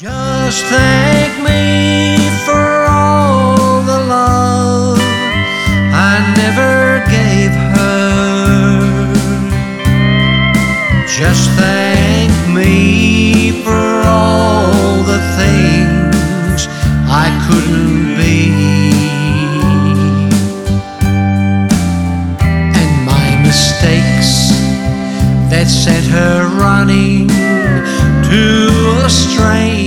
Just thank me for all the love I never gave her. Just thank me for all the things I couldn't be, and my mistakes that set her running to a strange